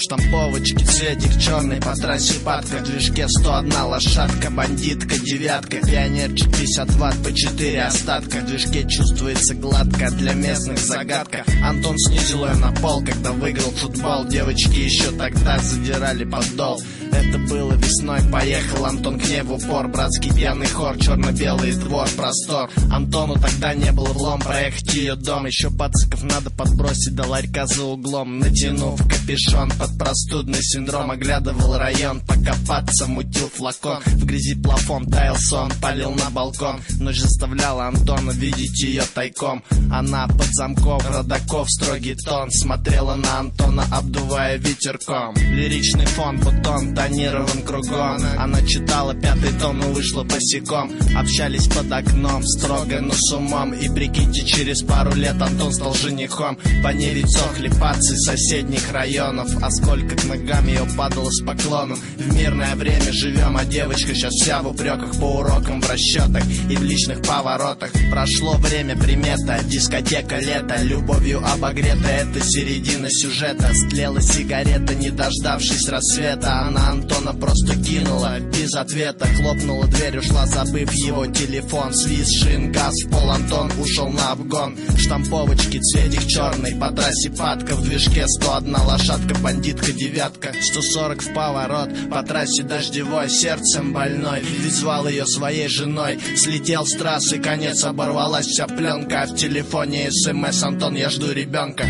Штамповочки, цветик черный, по трассе падка. В движке 101 лошадка, бандитка, девятка. Пионерчик 50 ватт, по 4 остатка. В движке чувствуется гладко, для местных загадка. Антон снизил ее на пол, когда выиграл футбол. Девочки еще тогда задирали подол. Это было весной, поехал Антон к ней в упор. Братский пьяный хор, черно-белый двор, простор. Антону тогда не было влом проехать ее дом. Еще пациков надо подбросить до ларька за углом. Натянув капюшон под простудный синдром, оглядывал район, пока паца мутил флакон. В грязи плафон таял сон, палил на балкон. Ночь заставляла Антона видеть ее тайком. Она под замков, родаков, строгий тон. Смотрела на Антона, обдувая ветерком. Лиричный фон, бутон тонирован кругом. Она читала 5-й том и вышла босиком. Общались под окном, строго, но с умом. И прикиньте, через пару лет Антон стал женихом. По ней лицо хлебацы соседних районов. А сколько к ногам ее падало с поклоном. В мирное время живем, а девочка сейчас вся в упреках. По урокам, в расчетах и в личных поворотах. Прошло время, примета, дискотека, лето. Любовью обогрета, это середина сюжета. Стлела сигарета, не дождавшись рассвета. Она Антона просто кинула без ответа. Хлопнула дверь, ушла, забыв его телефон. Свист, шин, газ в пол, Антон ушел на обгон. Штамповочки, цветик черный, по трассе падка. В движке 101 лошадка, бандитка, девятка. 140 в поворот, по трассе дождевой. Сердцем больной, ведь звал ее своей женой. Слетел с трассы, конец, оборвалась вся пленка. А в телефоне СМС: Антон, я жду ребенка.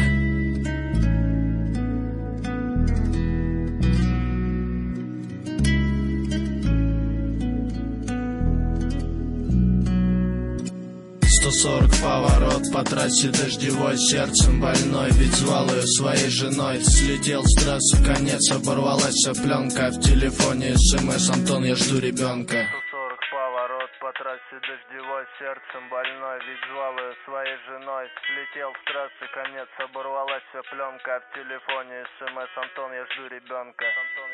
Поворот, по трассе дождевой, сердцем больной, ведь звал ее своей женой. Слетел с трассы, конец, оборвалась вся пленка. А в телефоне СМС: Антон, я жду ребенка. 140 поворот, по трассе дождевой, сердцем больной, ведь звал ее своей женой. Слетел с трассы, конец, оборвалась вся пленка. А в телефоне СМС: Антон, я жду ребенка.